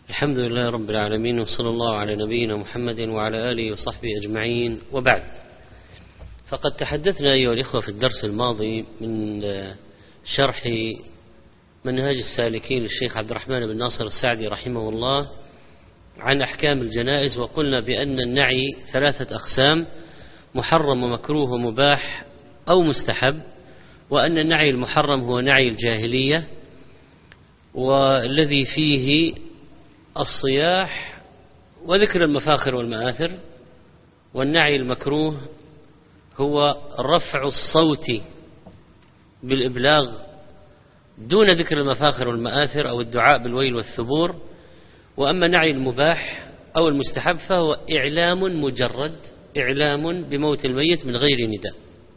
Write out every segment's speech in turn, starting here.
الحمد لله رب العالمين، وصلى الله على نبينا محمد وعلى آله وصحبه أجمعين، وبعد. فقد تحدثنا أيها الإخوة في الدرس الماضي من شرح منهاج السالكين للشيخ عبد الرحمن بن ناصر السعدي رحمه الله عن أحكام الجنائز، وقلنا بأن النعي 3 أقسام: محرم ومكروه ومباح أو مستحب، وأن النعي المحرم هو نعي الجاهلية والذي فيه الصياح وذكر المفاخر والمآثر، والنعي المكروه هو رفع الصوت بالإبلاغ دون ذكر المفاخر والمآثر أو الدعاء بالويل والثبور. وأما نعي المباح أو المستحب فهو إعلام مجرد، إعلام بموت الميت من غير نداء.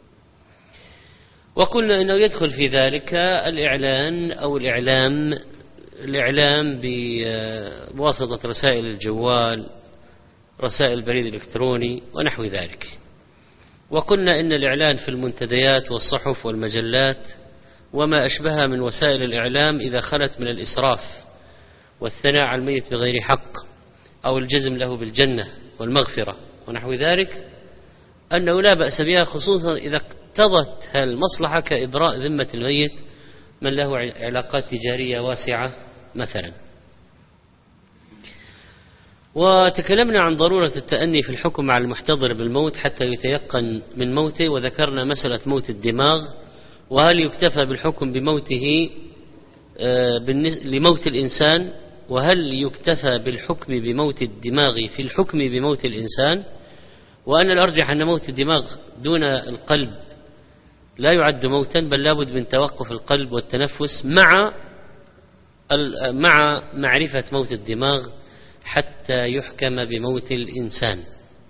وقلنا أنه يدخل في ذلك الإعلان أو الإعلام بواسطة رسائل الجوال، رسائل البريد الإلكتروني ونحو ذلك. وقلنا إن الإعلان في المنتديات والصحف والمجلات وما أشبهها من وسائل الإعلام إذا خلت من الإسراف والثناء على الميت بغير حق أو الجزم له بالجنة والمغفرة ونحو ذلك أنه لا بأس بها، خصوصا إذا اقتضت المصلحة كإبراء ذمة الميت من له علاقات تجارية واسعة مثلا. وتكلمنا عن ضرورة التأني في الحكم على المحتضر بالموت حتى يتيقن من موته، وذكرنا مسألة موت الدماغ، وهل يكتفى بالحكم بموته لموت الإنسان، وهل يكتفى بالحكم بموت الدماغ في الحكم بموت الإنسان، وأن الأرجح أن موت الدماغ دون القلب لا يعد موتا، بل لابد من توقف القلب والتنفس مع معرفة موت الدماغ حتى يحكم بموت الإنسان.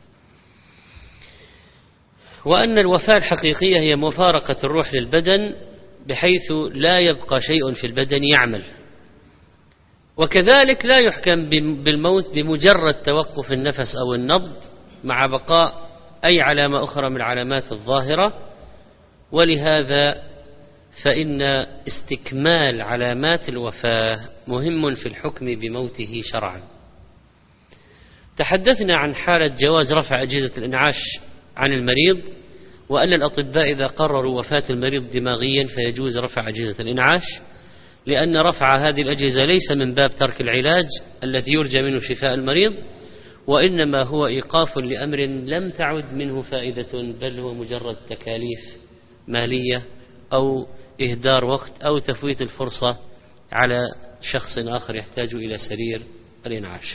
وأن الوفاة الحقيقية هي مفارقة الروح للبدن بحيث لا يبقى شيء في البدن يعمل. وكذلك لا يحكم بالموت بمجرد توقف النفس أو النبض مع بقاء أي علامة أخرى من العلامات الظاهرة، ولهذا فإن استكمال علامات الوفاة مهم في الحكم بموته شرعا. تحدثنا عن حالة جواز رفع أجهزة الإنعاش عن المريض، وأن الأطباء إذا قرروا وفاة المريض دماغيا فيجوز رفع أجهزة الإنعاش، لأن رفع هذه الأجهزة ليس من باب ترك العلاج الذي يرجى منه شفاء المريض، وإنما هو إيقاف لأمر لم تعد منه فائدة، بل هو مجرد تكاليف مالية أو إهدار وقت أو تفويت الفرصة على شخص آخر يحتاج إلى سرير الإنعاش.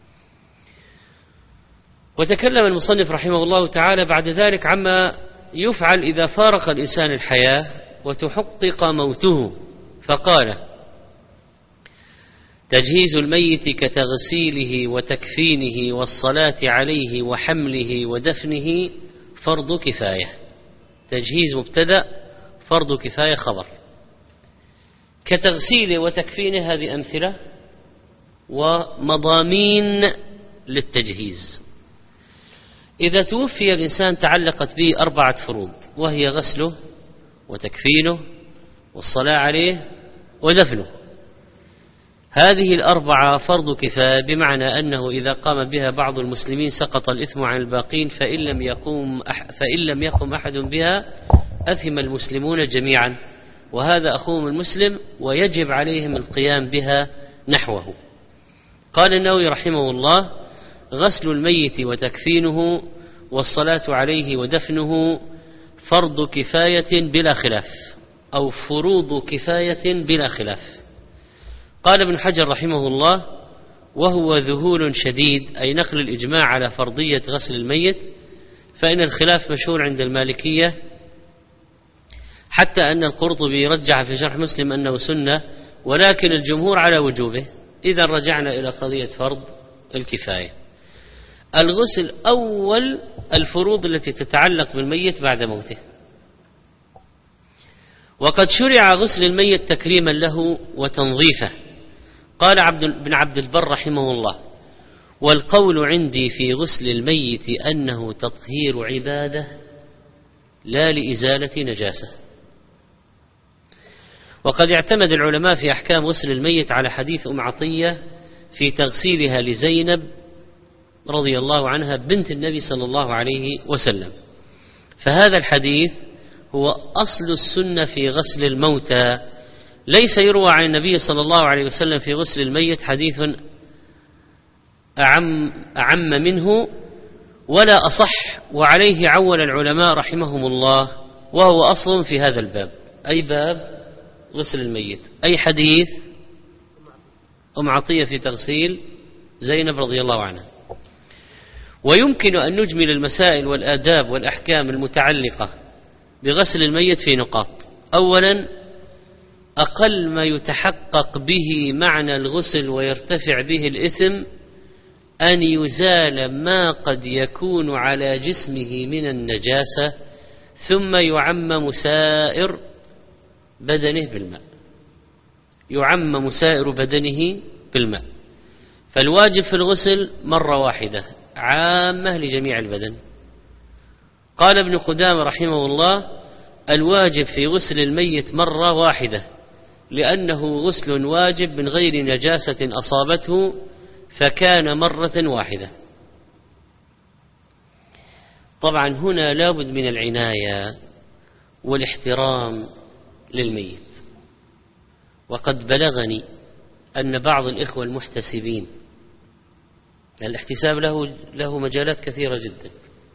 وتكلم المصنف رحمه الله تعالى بعد ذلك عما يفعل إذا فارق الإنسان الحياة وتحقق موته، فقال: تجهيز الميت كتغسيله وتكفينه والصلاة عليه وحمله ودفنه فرض كفاية. تجهيز مبتدأ، فرض كفاية خبر. كتغسيله وتكفينه هذه أمثلة ومضامين للتجهيز. إذا توفي الإنسان تعلقت به 4 فروض، وهي غسله وتكفينه والصلاة عليه ودفنه. هذه 4 فرض كفاية، بمعنى أنه إذا قام بها بعض المسلمين سقط الإثم عن الباقين، فإن لم يقم أحد بها أثم المسلمون جميعا، وهذا أخوهم المسلم ويجب عليهم القيام بها نحوه. قال النووي رحمه الله: غسل الميت وتكفينه والصلاة عليه ودفنه فرض كفاية بلا خلاف، أو فروض كفاية بلا خلاف. قال ابن حجر رحمه الله: وهو ذهول شديد، أي نقل الإجماع على فرضية غسل الميت، فإن الخلاف مشهور عند المالكية، حتى أن القرطبي رجع في شرح مسلم أنه سنة، ولكن الجمهور على وجوبه. إذا رجعنا إلى قضية فرض الكفاية. الغسل أول الفروض التي تتعلق بالميت بعد موته، وقد شرع غسل الميت تكريما له وتنظيفه. قال ابن عبد البر رحمه الله: والقول عندي في غسل الميت أنه تطهير عبادة لا لإزالة نجاسة. وقد اعتمد العلماء في أحكام غسل الميت على حديث أم عطية في تغسيلها لزينب رضي الله عنها بنت النبي صلى الله عليه وسلم. فهذا الحديث هو أصل السنة في غسل الموتى، ليس يروى عن النبي صلى الله عليه وسلم في غسل الميت حديث أعم منه ولا أصح، وعليه عول العلماء رحمهم الله، وهو أصل في هذا الباب. أي باب؟ غسل الميت. أي حديث؟ أم عطية في تغسيل زينب رضي الله عنها. ويمكن أن نجمل المسائل والآداب والأحكام المتعلقة بغسل الميت في نقاط. أولا، أقل ما يتحقق به معنى الغسل ويرتفع به الإثم أن يزال ما قد يكون على جسمه من النجاسة ثم يعمم سائر بدنه بالماء. يعمم سائر بدنه بالماء. فالواجب في الغسل مرة واحدة عامة لجميع البدن. قال ابن قدامة رحمه الله: الواجب في غسل الميت مرة واحدة لأنه غسل واجب من غير نجاسة أصابته فكان مرة واحدة. طبعا هنا لابد من العناية والاحترام للميت. وقد بلغني أن بعض الإخوة المحتسبين، الاحتساب له مجالات كثيرة جدا،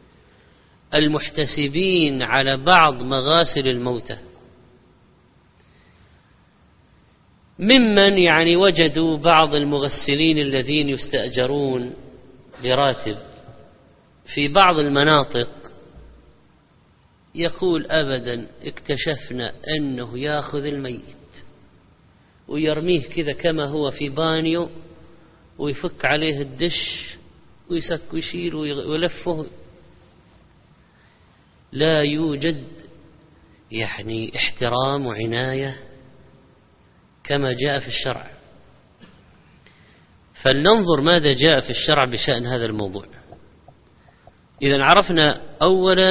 المحتسبين على بعض مغاسل الموتى ممن وجدوا بعض المغسلين الذين يستأجرون براتب في بعض المناطق يقول: أبدا اكتشفنا أنه يأخذ الميت ويرميه كذا كما هو في بانيو ويفك عليه الدش ويسك ويشيل ويلفه. لا يوجد احترام وعناية كما جاء في الشرع. فلننظر ماذا جاء في الشرع بشأن هذا الموضوع. إذن عرفنا أولا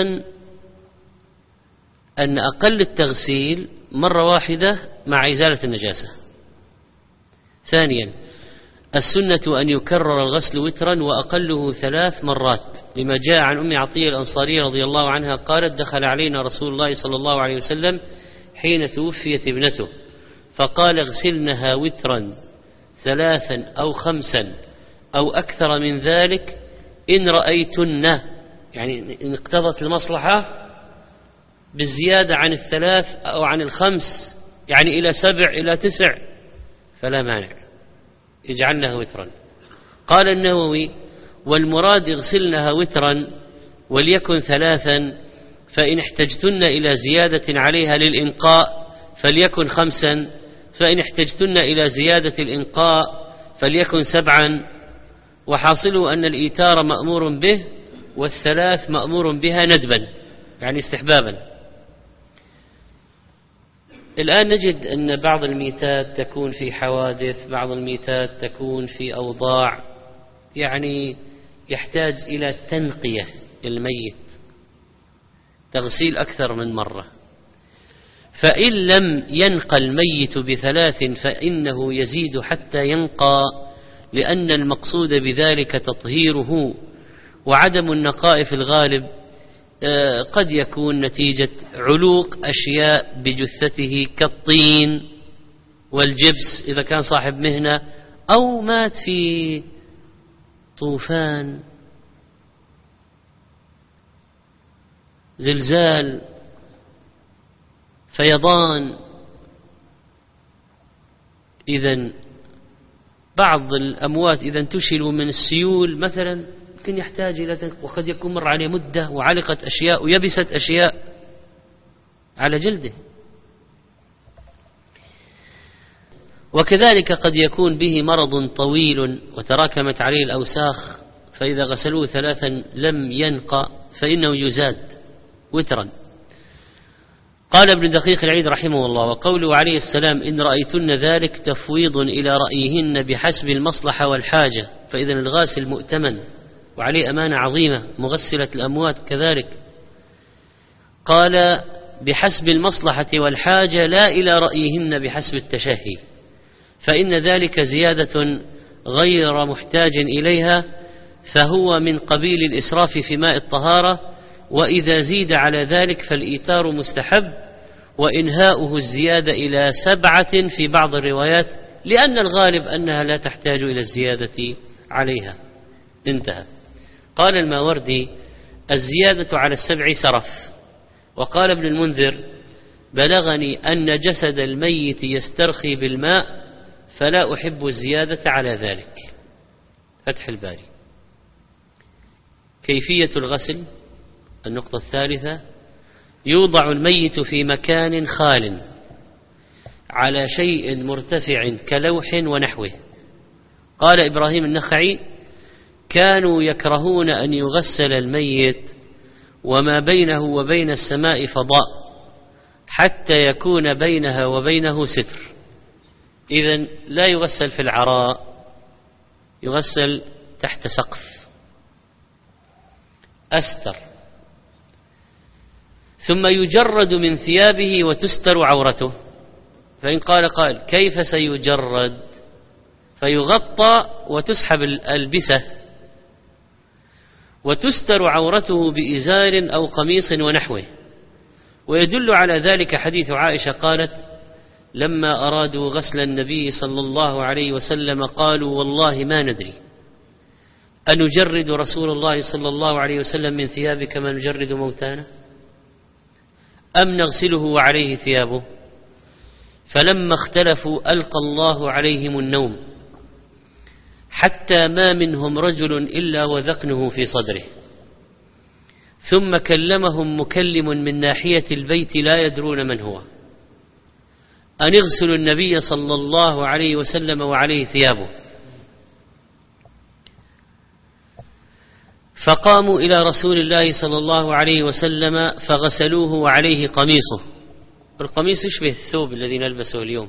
أن أقل التغسيل مرة واحدة مع إزالة النجاسة. ثانيا، السنة أن يكرر الغسل وترا وأقله 3 مرات، لما جاء عن أم عطية الأنصارية رضي الله عنها قالت: دخل علينا رسول الله صلى الله عليه وسلم حين توفيت ابنته فقال: اغسلنها وترا 3 أو 5 أو أكثر من ذلك إن رأيتن، إن اقتضت المصلحة بالزيادة عن 3 أو عن 5، إلى 7 إلى 9 فلا مانع، اجعلنها وترا. قال النووي: والمراد اغسلنها وترا وليكن 3، فإن احتجتن إلى زيادة عليها للإنقاء فليكن 5، فإن احتجتن إلى زيادة الإنقاء فليكن 7، وحاصله أن الإيتار مأمور به وال3 مأمور بها ندبا، استحبابا. الآن نجد أن بعض الميتات تكون في حوادث، بعض الميتات تكون في أوضاع يحتاج إلى تنقية الميت، تغسيل أكثر من مرة. فإن لم ينقى الميت ب3 فإنه يزيد حتى ينقى، لأن المقصود بذلك تطهيره، وعدم النقاء في الغالب قد يكون نتيجة علوق أشياء بجثته كالطين والجبس إذا كان صاحب مهنة، أو مات في طوفان، زلزال، فيضان. إذن بعض الأموات إذا انتشلوا من السيول مثلا يمكن يحتاج إلى، وقد يكون مر عليه مدة وعلقت أشياء ويبست أشياء على جلده. وكذلك قد يكون به مرض طويل وتراكمت عليه الأوساخ، فإذا غسلوه 3 لم ينقى فإنه يزاد وترا. قال ابن دقيق العيد رحمه الله: وقوله عليه السلام: إن رأيتن ذلك تفويض إلى رأيهن بحسب المصلحة والحاجة، فإذا الغاسل مؤتمن وعليه أمانة عظيمة، مغسلة الأموات كذلك. قال: بحسب المصلحة والحاجة، لا إلى رأيهن بحسب التشهي، فإن ذلك زيادة غير محتاج إليها فهو من قبيل الإسراف في ماء الطهارة، وإذا زيد على ذلك فالإيتار مستحب، وإنهاؤه الزيادة إلى 7 في بعض الروايات، لأن الغالب أنها لا تحتاج إلى الزيادة عليها. انتهى. قال الماوردي: الزيادة على 7 سرف. وقال ابن المنذر: بلغني أن جسد الميت يسترخي بالماء فلا أحب الزيادة على ذلك. فتح الباري. كيفية الغسل. النقطة الثالثة: يوضع الميت في مكان خال على شيء مرتفع كلوح ونحوه. قال إبراهيم النخعي: كانوا يكرهون أن يغسل الميت وما بينه وبين السماء فضاء حتى يكون بينها وبينه ستر. إذن لا يغسل في العراء، يغسل تحت سقف أستر، ثم يجرد من ثيابه وتستر عورته. فإن قال قائل: كيف سيجرد؟ فيغطى وتسحب الألبسة وتستر عورته بإزار أو قميص ونحوه. ويدل على ذلك حديث عائشة قالت: لما أرادوا غسل النبي صلى الله عليه وسلم قالوا: والله ما ندري أنجرد رسول الله صلى الله عليه وسلم من ثيابه كما نجرد موتانا أم نغسله وعليه ثيابه؟ فلما اختلفوا ألقى الله عليهم النوم حتى ما منهم رجل إلا وذقنه في صدره، ثم كلمهم مكلم من ناحية البيت لا يدرون من هو أن اغسلوا النبي صلى الله عليه وسلم وعليه ثيابه. فقاموا إلى رسول الله صلى الله عليه وسلم فغسلوه وعليه قميصه. القميص يشبه الثوب الذي نلبسه اليوم.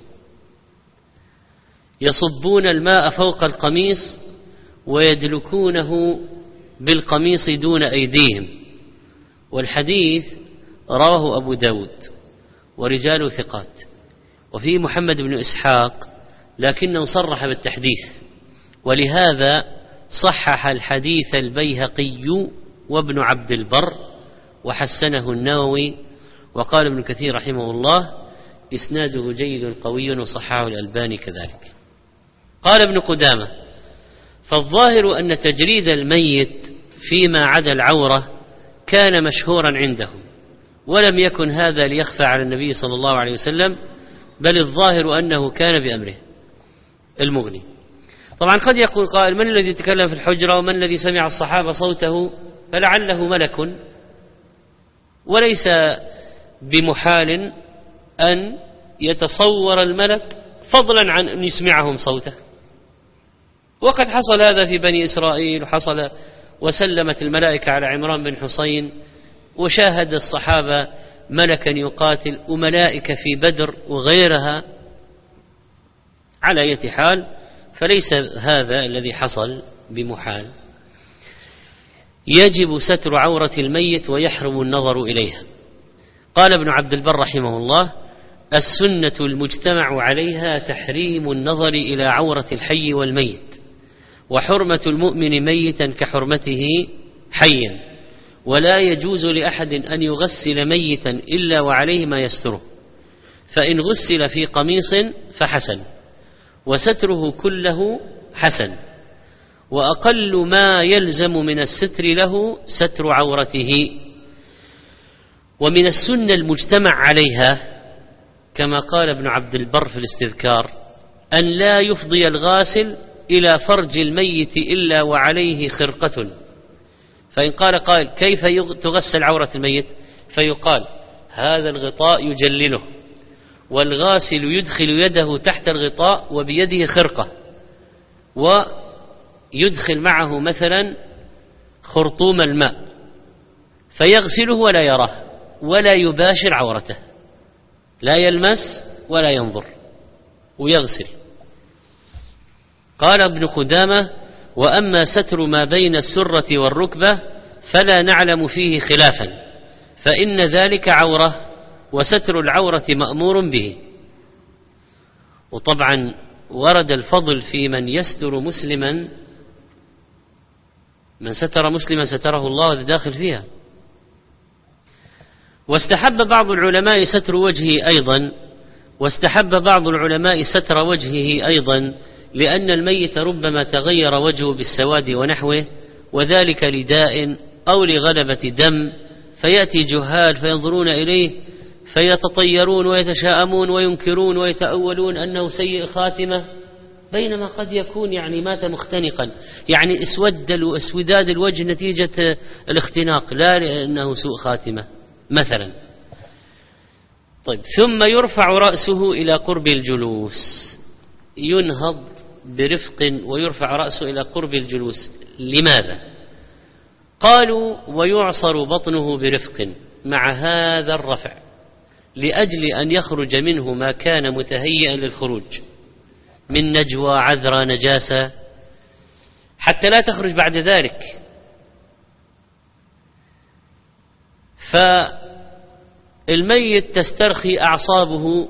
يصبون الماء فوق القميص ويدلكونه بالقميص دون أيديهم. والحديث رواه أبو داود ورجال ثقات، وفيه محمد بن إسحاق لكنه صرح بالتحديث، ولهذا صحح الحديث البيهقي وابن عبد البر وحسنه النووي. وقال ابن كثير رحمه الله: إسناده جيد قوي، وصححه الألباني كذلك. قال ابن قدامة: فالظاهر أن تجريد الميت فيما عدا العورة كان مشهورا عندهم، ولم يكن هذا ليخفى على النبي صلى الله عليه وسلم، بل الظاهر أنه كان بأمره. المغني. طبعا قد يقول قائل: من الذي تكلم في الحجرة ومن الذي سمع الصحابة صوته؟ فلعله ملك، وليس بمحال أن يتصور الملك فضلا عن أن يسمعهم صوته. وقد حصل هذا في بني إسرائيل، وحصل وسلمت الملائكة على عمران بن حسين، وشاهد الصحابة ملكا يقاتل، وملائكة في بدر وغيرها. على أي حال فليس هذا الذي حصل بمحال. يجب ستر عورة الميت ويحرم النظر إليها. قال ابن عبد البر رحمه الله: السنة المجتمع عليها تحريم النظر إلى عورة الحي والميت، وحرمة المؤمن ميتا كحرمته حيا، ولا يجوز لأحد أن يغسل ميتا إلا وعليه ما يستره، فإن غسل في قميص فحسن، وستره كله حسن، وأقل ما يلزم من الستر له ستر عورته. ومن السنة المجتمع عليها كما قال ابن عبد البر في الاستذكار أن لا يفضي الغاسل إلى فرج الميت إلا وعليه خرقة. فإن قال قائل: كيف تغسل عورة الميت؟ فيقال: هذا الغطاء يجلله، والغاسل يدخل يده تحت الغطاء وبيده خرقة، ويدخل معه مثلا خرطوم الماء، فيغسله ولا يراه ولا يباشر عورته، لا يلمس ولا ينظر، ويغسل. قال ابن قدامة: وأما ستر ما بين السرة والركبة فلا نعلم فيه خلافا، فإن ذلك عورة، وستر العورة مأمور به. وطبعا ورد الفضل في من يستر مسلما، من ستر مسلما ستره الله، وهذا داخل فيها. واستحب بعض العلماء ستر وجهه أيضا، واستحب بعض العلماء ستر وجهه أيضا، لأن الميت ربما تغير وجهه بالسواد ونحوه، وذلك لداء أو لغلبة دم، فيأتي جهال فينظرون إليه فيتطيرون ويتشاءمون وينكرون ويتأولون أنه سيء خاتمة، بينما قد يكون يعني مات مختنقا، يعني اسوداد الوجه نتيجة الاختناق، لا لأنه سوء خاتمة مثلا. طيب، ثم يرفع رأسه إلى قرب الجلوس، ينهض برفق ويرفع رأسه إلى قرب الجلوس. لماذا؟ قالوا ويعصر بطنه برفق مع هذا الرفع، لأجل أن يخرج منه ما كان متهيئا للخروج من نجوى، عذرة، نجاسة، حتى لا تخرج بعد ذلك. فالميت تسترخي أعصابه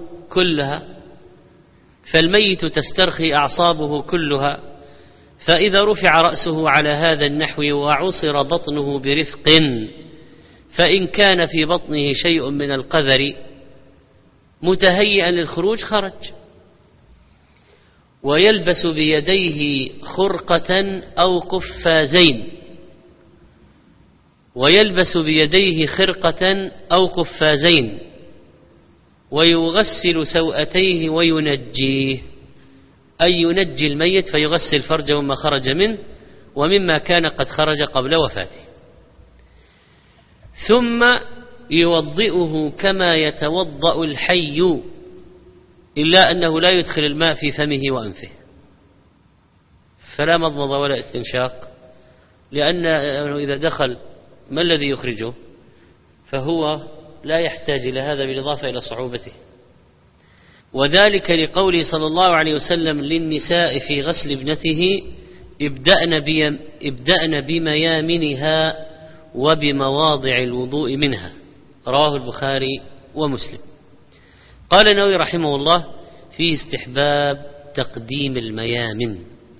كلها، فإذا رفع رأسه على هذا النحو وعصر بطنه برفق، فإن كان في بطنه شيء من القذر متهيئا للخروج خرج. ويلبس بيديه خرقة أو قفازين، ويغسل سوأتيه وينجيه، أي ينجي الميت فيغسل فرجه مما خرج منه ومما كان قد خرج قبل وفاته، ثم يوضئه كما يتوضأ الحي، إلا أنه لا يدخل الماء في فمه وأنفه، فلا مضمض ولا استنشاق، لأنه إذا دخل ما الذي يخرجه؟ فهو لا يحتاج إلى هذا، بالإضافة إلى صعوبته. وذلك لقوله صلى الله عليه وسلم للنساء في غسل ابنته: ابدأن بميامنها وبمواضع الوضوء منها، رواه البخاري ومسلم. قال النووي رحمه الله: فيه استحباب تقديم الميامن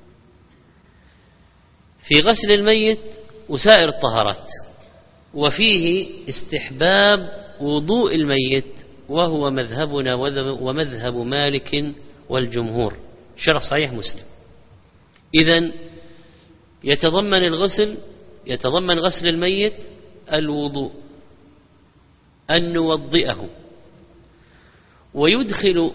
في غسل الميت وسائر الطهارات، وفيه استحباب وضوء الميت، وهو مذهبنا ومذهب مالك والجمهور، شرح صحيح مسلم. إذن يتضمن غسل الميت الوضوء، أن نوضئه، ويدخل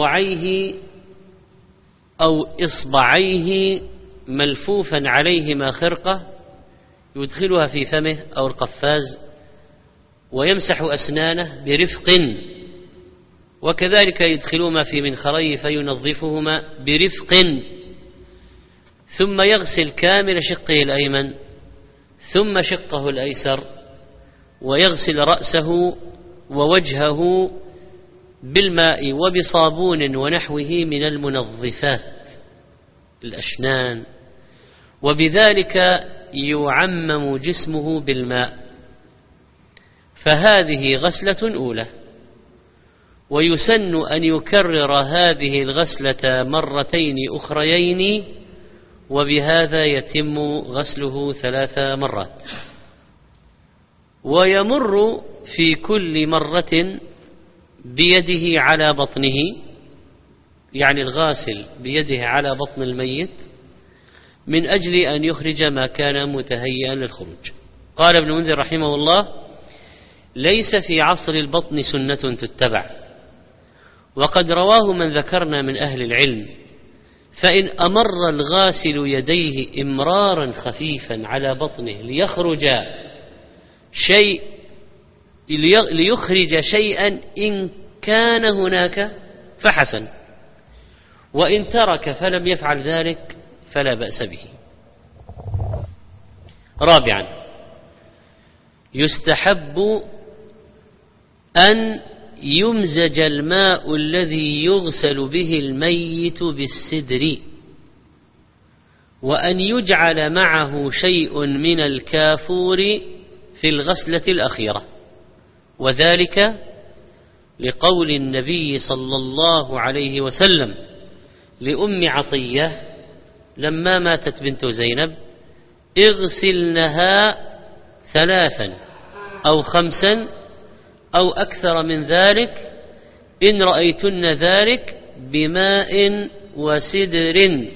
إصبعيه ملفوفا عليهما خرقة، يدخلها في فمه أو القفاز، ويمسح أسنانه برفق، وكذلك يدخلهما في منخريه فينظفهما برفق، ثم يغسل كامل شقه الأيمن ثم شقه الأيسر، ويغسل رأسه ووجهه بالماء وبصابون ونحوه من المنظفات الأشنان، وبذلك يعمم جسمه بالماء. فهذه غسلة أولى، ويسن أن يكرر هذه الغسلة مرتين أخريين، وبهذا يتم غسله 3 مرات. ويمر في كل مرة بيده على بطنه، يعني الغاسل بيده على بطن الميت، من أجل أن يخرج ما كان متهيئا للخروج. قال ابن منذر رحمه الله: ليس في عصر البطن سنة تتبع، وقد رواه من ذكرنا من أهل العلم، فإن أمر الغاسل يديه إمرارا خفيفا على بطنه ليخرج شيئا إن كان هناك فحسن، وإن ترك فلم يفعل ذلك فلا بأس به. رابعا، يستحب أن يمزج الماء الذي يغسل به الميت بالسدر، وأن يجعل معه شيء من الكافور في الغسلة الأخيرة، وذلك لقول النبي صلى الله عليه وسلم: لأم عطية لما ماتت بنت زينب: اغسلنها 3 أو 5 أو أكثر من ذلك إن رأيتن ذلك بماء وسدر.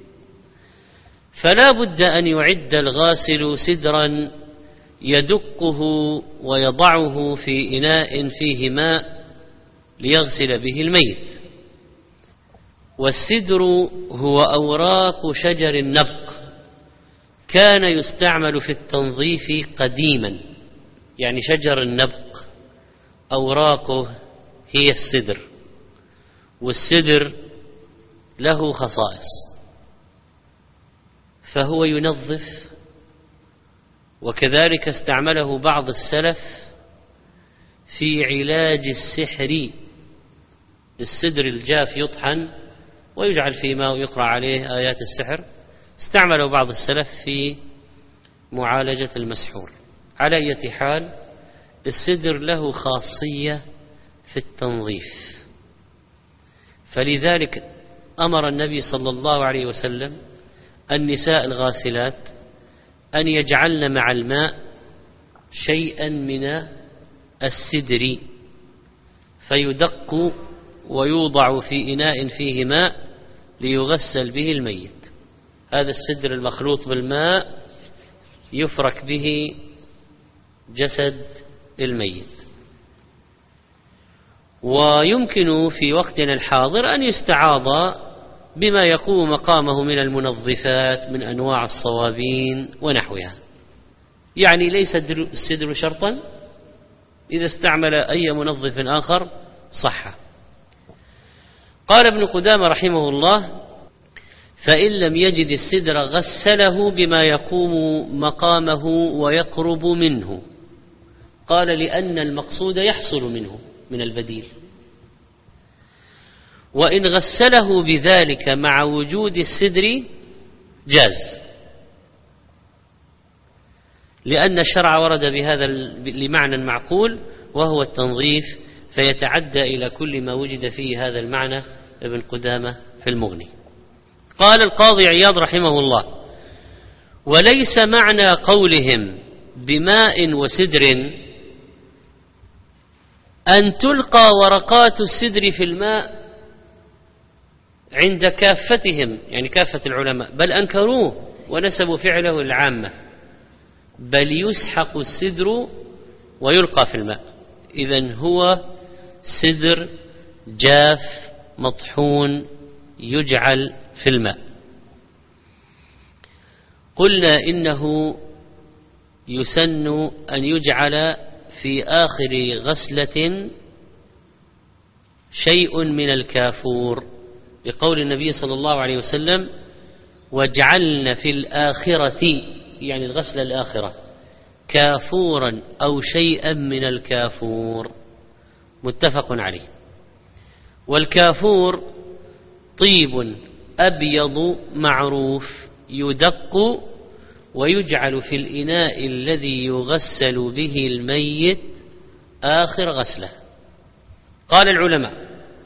فلا بد أن يعد الغاسل سدرا يدقه ويضعه في إناء فيه ماء ليغسل به الميت. والسدر هو أوراق شجر النبق، كان يستعمل في التنظيف قديما. يعني شجر النبق أوراقه هي السدر، والسدر له خصائص، فهو ينظف. وكذلك استعمله بعض السلف في علاج السحر. السدر الجاف يطحن ويجعل في ماء ويقرأ عليه آيات السحر. استعمله بعض السلف في معالجة المسحور. على أي حال، السدر له خاصية في التنظيف، فلذلك أمر النبي صلى الله عليه وسلم النساء الغاسلات أن يجعلن مع الماء شيئا من السدر فيدق ويوضع في إناء فيه ماء ليغسل به الميت. هذا السدر المخلوط بالماء يفرك به جسد الميت. ويمكن في وقتنا الحاضر أن يستعاض بما يقوم مقامه من المنظفات من أنواع الصوابين ونحوها. يعني ليس السدر شرطا، إذا استعمل أي منظف آخر صح. قال ابن قدامة رحمه الله: فإن لم يجد السدر غسله بما يقوم مقامه ويقرب منه. قال: لأن المقصود يحصل منه من البديل. وإن غسله بذلك مع وجود السدر جاز، لأن الشرع ورد بهذا لمعنى معقول وهو التنظيف، فيتعدى إلى كل ما وجد فيه هذا المعنى. ابن قدامة في المغني. قال القاضي عياض رحمه الله: وليس معنى قولهم بماء وسدر أن تلقى ورقات السدر في الماء عند كافتهم، يعني كافة العلماء، بل أنكروه ونسبوا فعله للعامة، بل يسحق السدر ويلقى في الماء. إذن هو سدر جاف مطحون يجعل في الماء. قلنا إنه يسن أن يجعل في آخر غسلة شيء من الكافور، لقول النبي صلى الله عليه وسلم: واجعلن في الآخرة، يعني الغسلة الآخرة، كافورا أو شيئا من الكافور. متفق عليه. والكافور طيب أبيض معروف يدق ويجعل في الإناء الذي يغسل به الميت آخر غسلة. قال العلماء: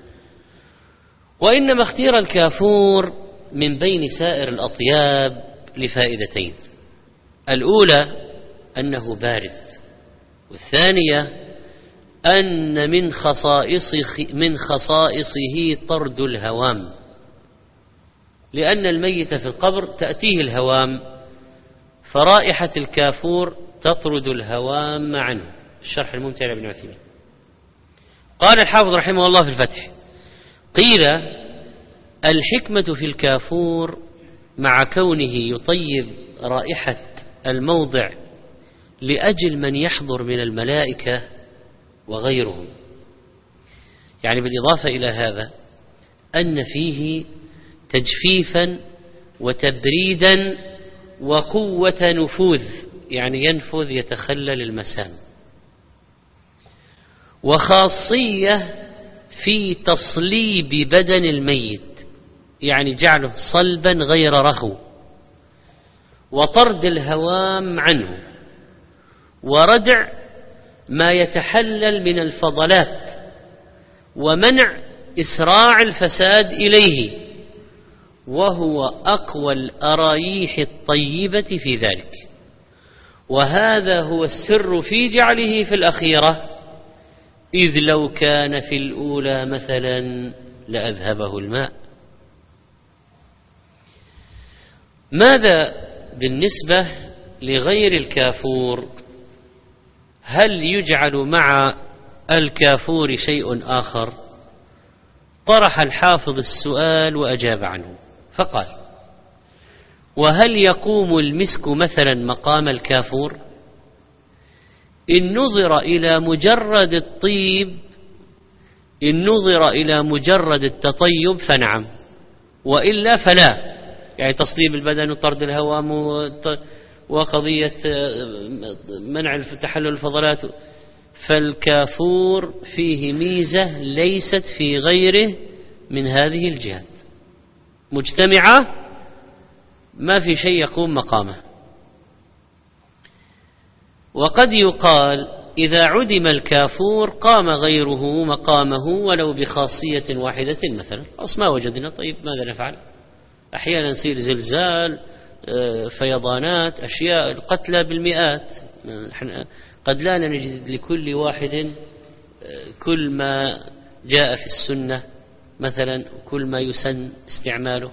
وإنما اختير الكافور من بين سائر الأطياب لفائدتين: الأولى أنه بارد، والثانية أن من خصائصه طرد الهوام، لأن الميت في القبر تأتيه الهوام، فرائحة الكافور تطرد الهوام عنه. الشرح الممتع لابن عثيمين. قال الحافظ رحمه الله في الفتح: قيل الحكمة في الكافور مع كونه يطيب رائحة الموضع لأجل من يحضر من الملائكة وغيرهم، يعني بالإضافة إلى هذا أن فيه تجفيفا وتبريدا وقوة نفوذ، يعني ينفذ يتخلل المسام، وخاصية في تصليب بدن الميت، يعني جعله صلبا غير رخو، وطرد الهوام عنه، وردع ما يتحلل من الفضلات، ومنع إسراع الفساد إليه، وهو أقوى الأرايح الطيبة في ذلك، وهذا هو السر في جعله في الأخيرة، إذ لو كان في الأولى مثلا لأذهبه الماء. ماذا بالنسبة لغير الكافور؟ هل يجعل مع الكافور شيء آخر؟ طرح الحافظ السؤال وأجاب عنه فقال: وهل يقوم المسك مثلا مقام الكافور؟ إن نظر إلى مجرد الطيب، إن نظر إلى مجرد التطيب فنعم، وإلا فلا، يعني تصليب البدن وطرد الهوام وقضية منع تحلل الفضلات. فالكافور فيه ميزة ليست في غيره من هذه الجهات، مجتمعة، ما في شيء يقوم مقامه. وقد يقال إذا عدم الكافور قام غيره مقامه ولو بخاصية واحدة مثلا، أصلا ما وجدنا، طيب ماذا نفعل؟ أحيانا يصير زلزال، فيضانات، أشياء، القتلى بالمئات، قد لا نجد لكل واحد كل ما جاء في السنة مثلا، كل ما يسن استعماله.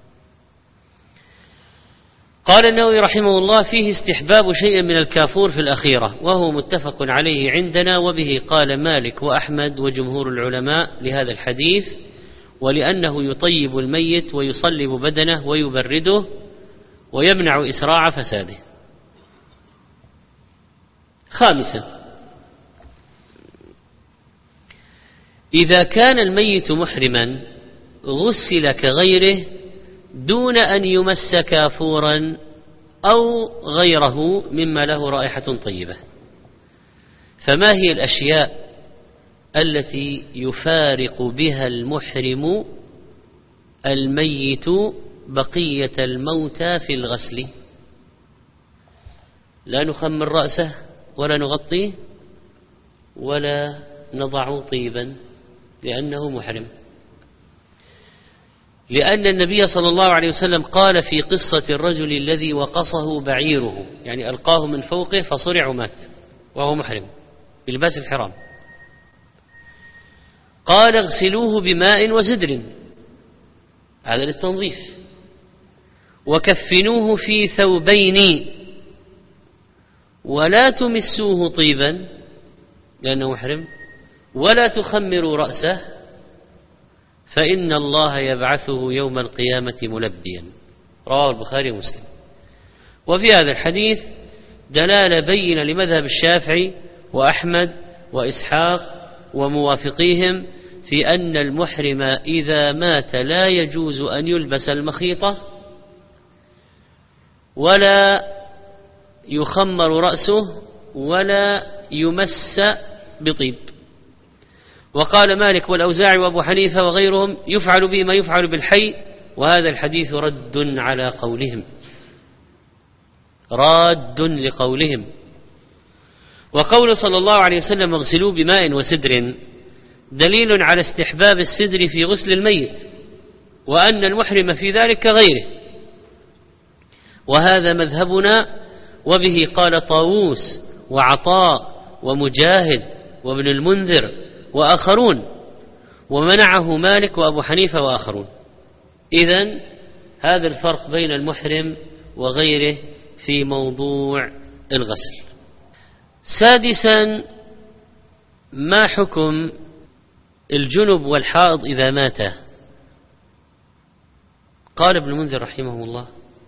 قال النووي رحمه الله: فيه استحباب شيء من الكافور في الأخيرة، وهو متفق عليه عندنا، وبه قال مالك وأحمد وجمهور العلماء لهذا الحديث، ولأنه يطيب الميت ويصلب بدنه ويبرده ويمنع إسراع فساده. خامسا: إذا كان الميت محرما غسل كغيره دون أن يمس كافورا أو غيره مما له رائحة طيبة، فما هي الأشياء التي يفارق بها المحرم الميت بقية الموتى في الغسل؟ لا نخمر رأسه ولا نغطيه ولا نضع طيبا لأنه محرم، لأن النبي صلى الله عليه وسلم قال في قصة الرجل الذي وقصه بعيره، يعني ألقاه من فوقه فصرع ومات وهو محرم بلباس الحرام، قال: اغسلوه بماء وسدر، هذا للتنظيف، وكفنوه في ثوبين، ولا تمسوه طيبا لأنه محرم، ولا تخمروا رأسه، فإن الله يبعثه يوم القيامة ملبيا. رواه البخاري ومسلم. وفي هذا الحديث دلالة بينة لمذهب الشافعي وأحمد وإسحاق وموافقيهم في أن المحرم إذا مات لا يجوز أن يلبس المخيطة ولا يخمر رأسه ولا يمس بطيب. وقال مالك والأوزاعي وأبو حنيفة وغيرهم: يفعل به ما يفعل بالحي، وهذا الحديث رد على قولهم، راد لقولهم. وقول صلى الله عليه وسلم: اغسلوه بماء وسدر، دليل على استحباب السدر في غسل الميت، وأن المحرم في ذلك كغيره، وهذا مذهبنا، وبه قال طاووس وعطاء ومجاهد وابن المنذر وآخرون، ومنعه مالك وأبو حنيفة وآخرون. إذن هذا الفرق بين المحرم وغيره في موضوع الغسل. سادسا: ما حكم الجنب والحائض إذا مات؟ قال ابن المنذر رحمه الله: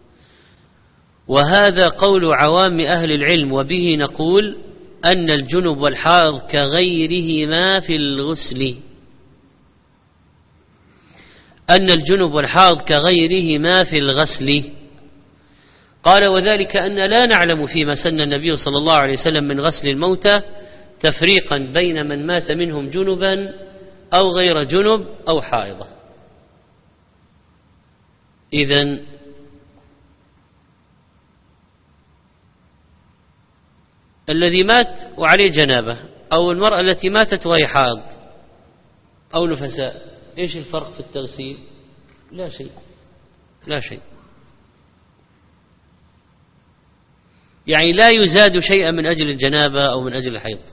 وهذا قول عوام أهل العلم، وبه نقول أن الجنب والحائض كغيرهما في الغسل، أن الجنب والحائض كغيرهما في الغسل. قال: وذلك أن لا نعلم فيما سن النبي صلى الله عليه وسلم من غسل الموتى تفريقا بين من مات منهم جنبا أو غير جنب أو حائضة. إذن الذي مات وعليه جنابة، أو المرأة التي ماتت وهي حائض أو نفساء، إيش الفرق في التغسيل؟ لا شيء، لا شيء، يعني لا يزاد شيئا من أجل الجنابة أو من أجل الحيض.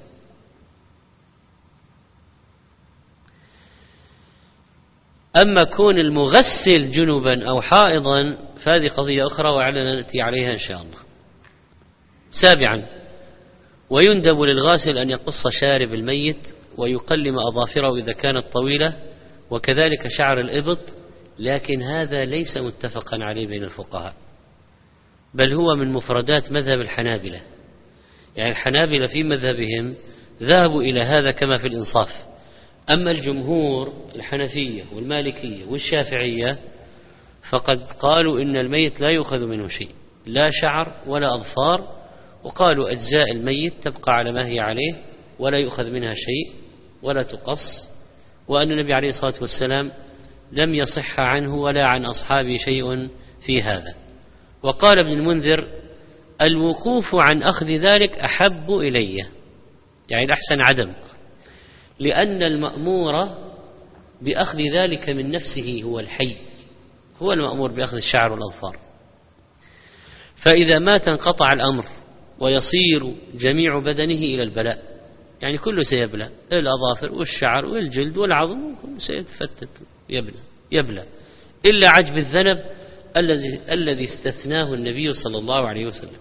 أما كون المغسل جنبا أو حائضا فهذه قضية أخرى وعلنا نأتي عليها إن شاء الله. 7. ويندب للغاسل أن يقص شارب الميت ويقلم أظافره إذا كانت طويلة، وكذلك شعر الإبط، لكن هذا ليس متفقا عليه بين الفقهاء، بل هو من مفردات مذهب الحنابلة. يعني الحنابلة في مذهبهم ذهبوا إلى هذا كما في الإنصاف. أما الجمهور الحنفية والمالكية والشافعية فقد قالوا إن الميت لا يؤخذ منه شيء، لا شعر ولا أظفار، وقالوا أجزاء الميت تبقى على ما هي عليه ولا يؤخذ منها شيء ولا تقص، وأن النبي عليه الصلاة والسلام لم يصح عنه ولا عن أصحابه شيء في هذا. وقال ابن المنذر: الوقوف عن أخذ ذلك أحب إلي، يعني الأحسن عدم، لأن المأمور بأخذ ذلك من نفسه هو الحي، هو المأمور بأخذ الشعر والأظفار. فإذا مات انقطع الأمر ويصير جميع بدنه إلى البلاء، يعني كله سيبلى، الأظافر والشعر والجلد والعظم كله سيتفتت يبلى إلا عجب الذنب الذي استثناه النبي صلى الله عليه وسلم.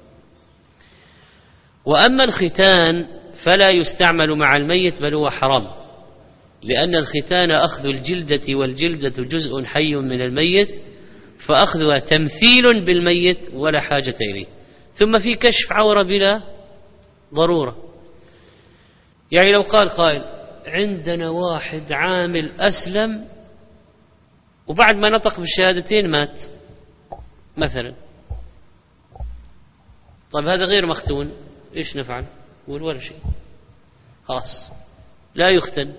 وأما الختان فلا يستعمل مع الميت بل هو حرام، لأن الختان أخذ الجلدة، والجلدة جزء حي من الميت، فأخذها تمثيل بالميت ولا حاجة إليه. ثم في كشف عورة بلا ضرورة. يعني لو قال قائل: عندنا واحد عامل أسلم وبعد ما نطق بالشهادتين مات مثلا، طيب هذا غير مختون، إيش نفعل؟ يقول ولا شيء، خلاص لا يختن.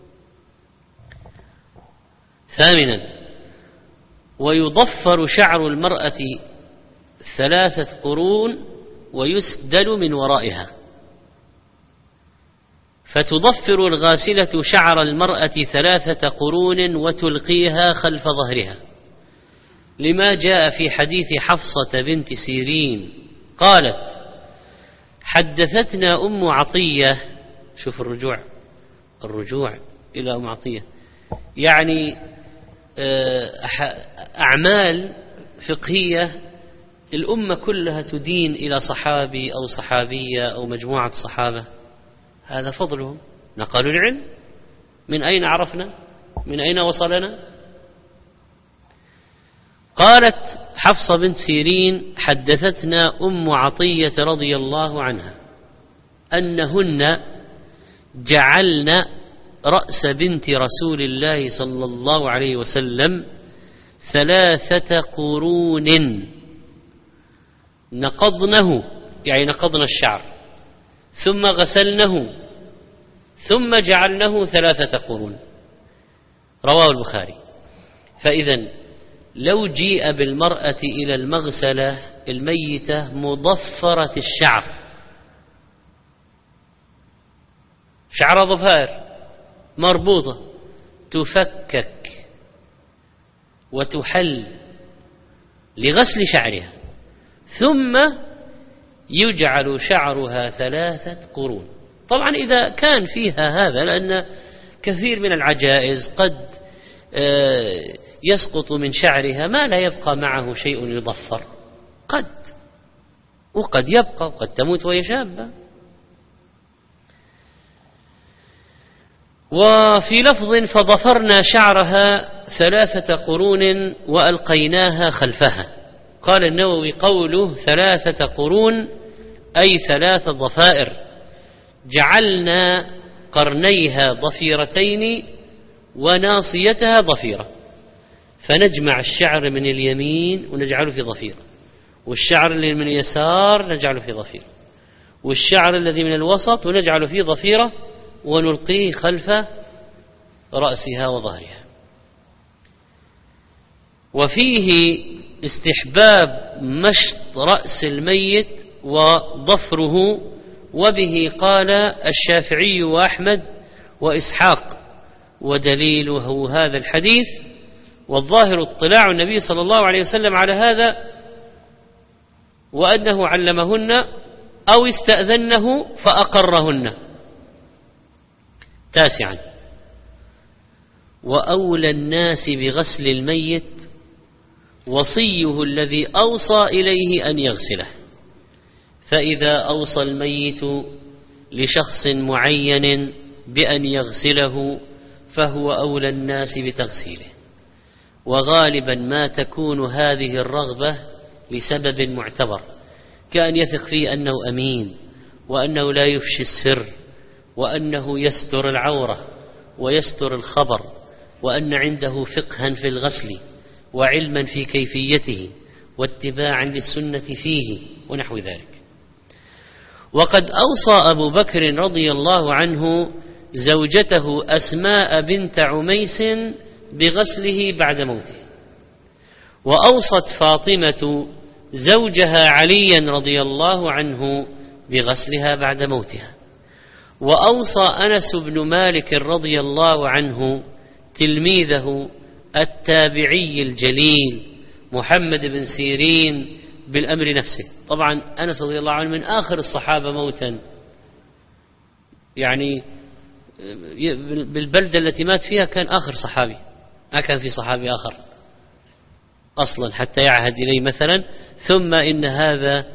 8. ويضفر شعر المرأة 3 قرون ويسدل من ورائها، فتضفر الغاسلة شعر المرأة 3 قرون وتلقيها خلف ظهرها، لما جاء في حديث حفصة بنت سيرين قالت: حدثتنا أم عطية. شوف الرجوع إلى أم عطية، يعني أعمال فقهية الأمة كلها تدين إلى صحابي أو صحابية أو مجموعة صحابة، هذا فضلهم، نقلوا العلم. من أين عرفنا؟ من أين وصلنا؟ قالت حفصة بنت سيرين: حدثتنا أم عطية رضي الله عنها أنهن جعلن رأس بنت رسول الله صلى الله عليه وسلم 3 قرون نقضنه، يعني نقضن الشعر، ثم غسلنه، ثم جعلنه 3 قرون. رواه البخاري. فإذا لو جيء بالمرأة إلى المغسلة الميتة مضفرة الشعر، شعر ظفار مربوطة، تفكك وتحل لغسل شعرها، ثم يجعل شعرها 3 قرون. طبعا إذا كان فيها هذا، لأن كثير من العجائز قد يسقط من شعرها ما لا يبقى معه شيء يضفر، وقد يبقى، وقد تموت وهي شابة. وفي لفظ: فضفرنا شعرها 3 قرون وألقيناها خلفها. قال النووي: قوله 3 قرون أي 3 ضفائر، جعلنا قرنيها ضفيرتين وناصيتها ضفيرة، فنجمع الشعر من اليمين ونجعله في ضفيرة، والشعر الذي من اليسار نجعله في ضفيرة، والشعر الذي من الوسط ونجعله في ضفيرة، ونلقيه خلف رأسها وظهرها. وفيه استحباب مشط رأس الميت وضفره، وبه قال الشافعي وأحمد وإسحاق، ودليله هذا الحديث: والظاهر اطلاع النبي صلى الله عليه وسلم على هذا، وأنه علمهن أو استأذنه فأقرهن. 9. وأولى الناس بغسل الميت وصيه الذي أوصى إليه أن يغسله، فإذا أوصى الميت لشخص معين بأن يغسله فهو أولى الناس بتغسيله. وغالبا ما تكون هذه الرغبة لسبب معتبر، كأن يثق فيه أنه أمين، وأنه لا يفشي السر، وأنه يستر العورة ويستر الخبر، وأن عنده فقها في الغسل وعلما في كيفيته واتباعا للسنة فيه ونحو ذلك. وقد أوصى أبو بكر رضي الله عنه زوجته أسماء بنت عميس بغسله بعد موته، وأوصت فاطمة زوجها عليا رضي الله عنه بغسلها بعد موتها، وأوصى أنس بن مالك رضي الله عنه تلميذه التابعي الجليل محمد بن سيرين بالأمر نفسه. طبعا أنس رضي الله عنه من آخر الصحابة موتا، يعني بالبلدة التي مات فيها كان آخر صحابي، ما كان في صحابي آخر أصلا حتى يعهد إليه مثلا. ثم إن هذا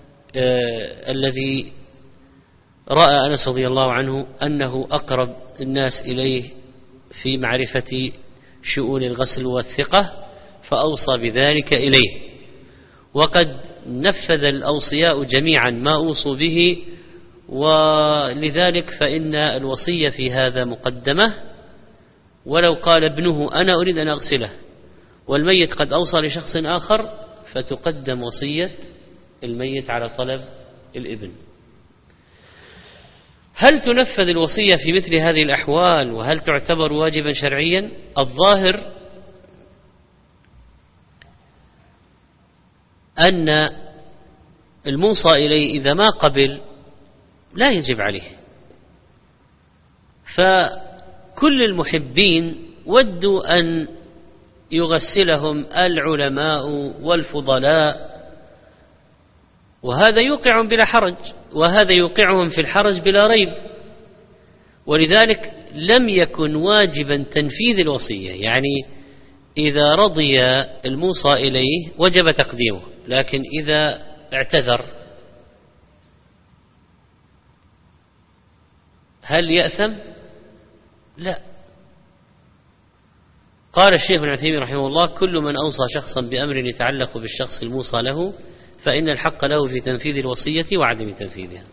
الذي رأى أنس رضي الله عنه أنه أقرب الناس إليه في معرفة شؤون الغسل والثقة، فأوصى بذلك إليه. وقد نفذ الأوصياء جميعا ما أوصوا به، ولذلك فإن الوصية في هذا مقدمة. ولو قال ابنه أنا أريد أن أغسله والميت قد أوصى لشخص آخر، فتقدم وصية الميت على طلب الابن. هل تنفذ الوصية في مثل هذه الأحوال، وهل تعتبر واجبا شرعيا؟ الظاهر أن الموصى إليه إذا ما قبل لا يجب عليه، فكل المحبين ودوا أن يغسلهم العلماء والفضلاء، وهذا يوقع بلا حرج، وهذا يوقعهم في الحرج بلا ريب. ولذلك لم يكن واجبا تنفيذ الوصية، يعني إذا رضي الموصى إليه وجب تقديمه، لكن إذا اعتذر هل يأثم؟ لا. قال الشيخ ابن عثيمين رحمه الله: كل من أوصى شخصا بأمر يتعلق بالشخص الموصى له فإن الحق له في تنفيذ الوصية وعدم تنفيذها.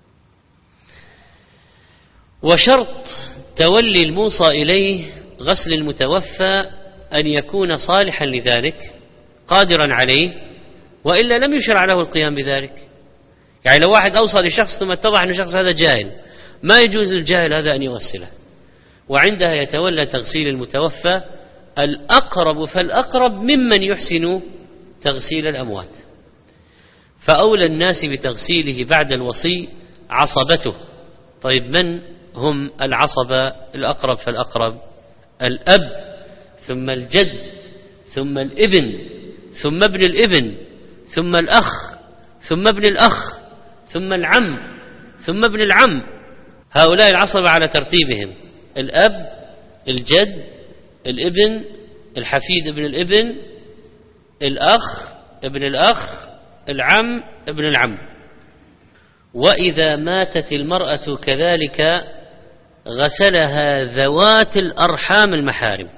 وشرط تولي الموصى إليه غسل المتوفى أن يكون صالحا لذلك قادرا عليه، وإلا لم يشرع له القيام بذلك. يعني لو واحد أوصى لشخص ثم اتضح أن الشخص هذا جاهل، ما يجوز للجاهل هذا أن يغسله، وعندها يتولى تغسيل المتوفى الأقرب فالأقرب ممن يحسن تغسيل الأموات. فأولى الناس بتغسيله بعد الوصي عصبته. طيب من هم العصبة الأقرب فالأقرب؟ الأب، ثم الجد، ثم الابن، ثم ابن الابن، ثم الأخ، ثم ابن الأخ، ثم العم، ثم ابن العم. هؤلاء العصبة على ترتيبهم: الأب، الجد، الابن، الحفيد ابن الابن، الأخ، ابن الأخ، العم، ابن العم. وإذا ماتت المرأة كذلك غسلها ذوات الأرحام المحارم،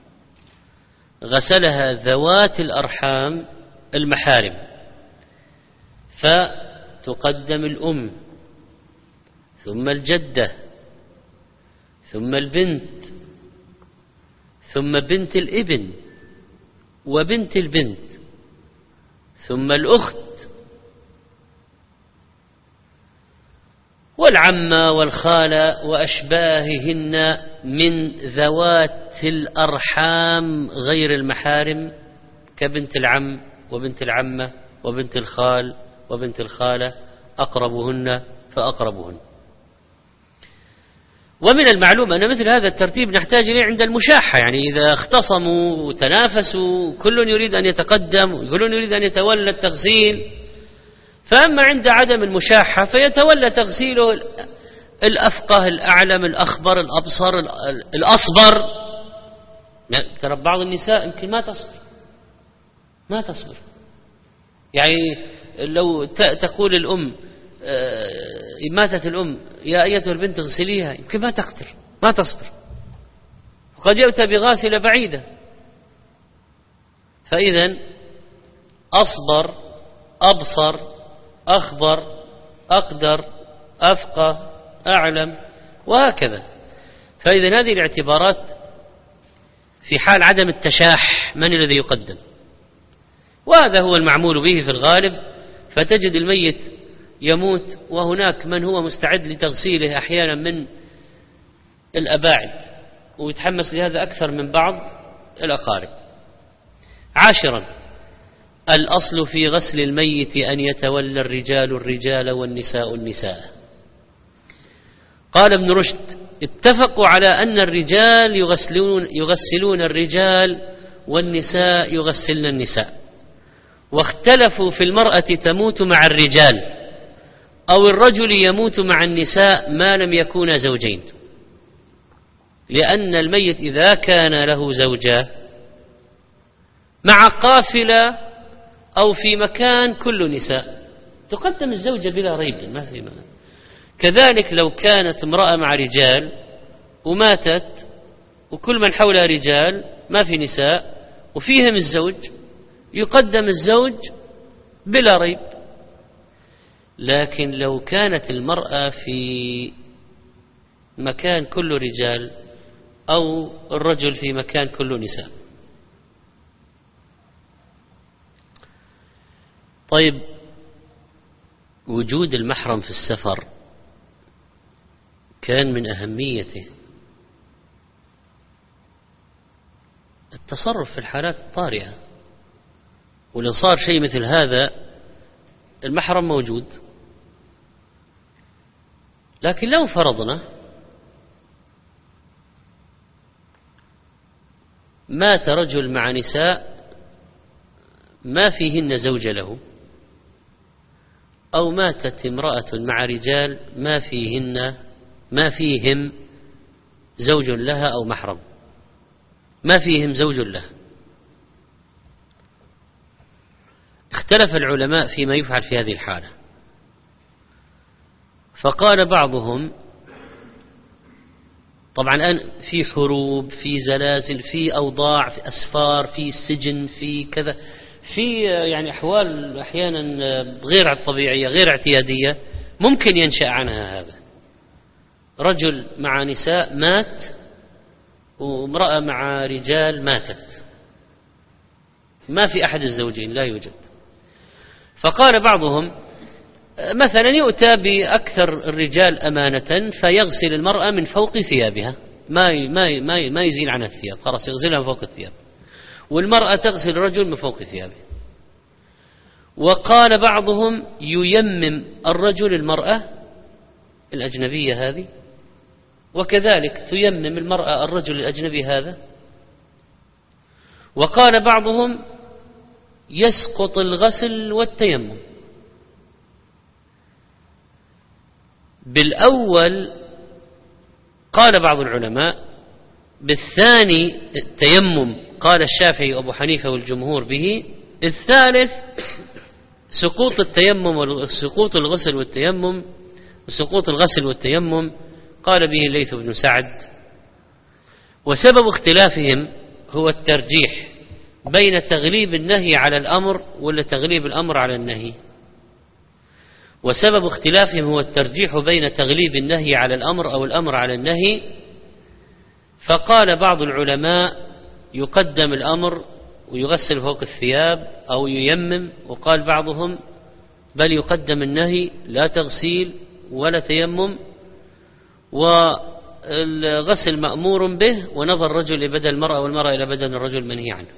غسلها ذوات الأرحام المحارم، فتقدم الأم، ثم الجدة، ثم البنت، ثم بنت الابن وبنت البنت، ثم الأخت، والعمة والخالة وأشباههن من ذوات الأرحام غير المحارم، كبنت العم وبنت العمة وبنت الخال وبنت الخالة، أقربهن فأقربهن. ومن المعلوم أن مثل هذا الترتيب نحتاج إليه عند المشاحة، يعني إذا اختصموا وتنافسوا كل يريد أن يتقدم وكل يريد أن يتولى التغسيل. فأما عند عدم المشاحة فيتولى تغسيله الأفقه الأعلم الأخبر الأبصر الأصبر. ترى بعض النساء يمكن ما تصبر يعني لو تقول الأم ماتت الأم يا أيتها البنت اغسليها، يمكن ما تقدر ما تصبر، وقد يؤتى بغاسلة بعيدة. فإذا أصبر أبصر أخبر أقدر أفقه أعلم وهكذا. فإذا هذه الاعتبارات في حال عدم التشاح من الذي يقدم، وهذا هو المعمول به في الغالب. فتجد الميت يموت وهناك من هو مستعد لتغسيله أحيانا من الأباعد، ويتحمس لهذا أكثر من بعض الأقارب. 10، الأصل في غسل الميت أن يتولى الرجال الرجال والنساء النساء. قال ابن رشد: اتفقوا على أن الرجال يغسلون الرجال والنساء يغسلن النساء، واختلفوا في المرأة تموت مع الرجال أو الرجل يموت مع النساء ما لم يكونا زوجين، لأن الميت إذا كان له زوجة مع قافلة أو في مكان كل نساء تقدم الزوجة بلا ريب ما في مكان. كذلك لو كانت امرأة مع رجال وماتت وكل من حولها رجال ما في نساء وفيهم الزوج يقدم الزوج بلا ريب. لكن لو كانت المرأة في مكان كل رجال أو الرجل في مكان كل نساء. طيب، وجود المحرم في السفر كان من أهميته التصرف في الحالات الطارئة، ولو صار شيء مثل هذا المحرم موجود. لكن لو فرضنا مات رجل مع نساء ما فيهن زوج له، أو ماتت امرأة مع رجال ما فيهم زوج لها أو محرم، ما فيهم زوج له، اختلف العلماء فيما يفعل في هذه الحالة. فقال بعضهم، طبعا الآن في حروب، في زلازل، في أوضاع، في أسفار، في سجن، في كذا، في يعني أحوال أحيانا غير طبيعية غير اعتيادية ممكن ينشأ عنها هذا. رجل مع نساء مات وامرأة مع رجال ماتت، ما في أحد الزوجين لا يوجد. فقال بعضهم مثلا يؤتى بأكثر الرجال أمانة فيغسل المرأة من فوق ثيابها، ما يزيل عنها الثياب، خلاص يغسلها من فوق الثياب، والمرأة تغسل الرجل من فوق ثيابه. وقال بعضهم ييمم الرجل المرأة الأجنبية هذه، وكذلك تيمم المرأة الرجل الأجنبي هذا. وقال بعضهم يسقط الغسل والتيمم. بالأول قال بعض العلماء، بالثاني التيمم قال الشافعي وأبو حنيفة والجمهور به. الثالث سقوط التيمم وسقوط الغسل والتيمم، وسقوط الغسل والتيمم قال به الليث بن سعد. وسبب اختلافهم هو الترجيح بين تغليب النهي على الأمر ولا تغليب الأمر على النهي. وسبب اختلافهم هو الترجيح بين تغليب النهي على الأمر أو الأمر على النهي. فقال بعض العلماء يقدم الأمر ويغسل فوق الثياب أو ييمم، وقال بعضهم بل يقدم النهي لا تغسيل ولا تيمم، والغسل مأمور به، ونظر الرجل إلى بدن المرأة والمرأة إلى بدن الرجل منهي عنه.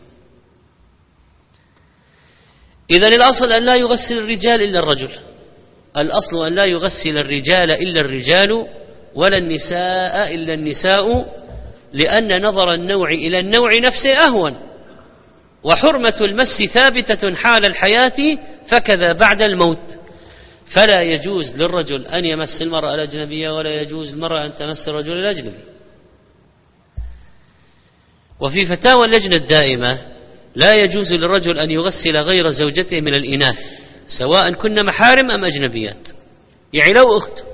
إذن الأصل أن لا يغسل الرجال إلا الرجل، الأصل أن لا يغسل الرجال إلا الرجال، ولا النساء إلا النساء، لأن نظر النوع إلى النوع نفسه أهون، وحرمة المس ثابتة حال الحياة فكذا بعد الموت، فلا يجوز للرجل أن يمس المرأة الأجنبية ولا يجوز المرأة أن تمس الرجل الأجنبي. وفي فتاوى اللجنة الدائمة لا يجوز للرجل أن يغسل غير زوجته من الإناث سواء كن محارم أم أجنبيات، يعني لو أخت.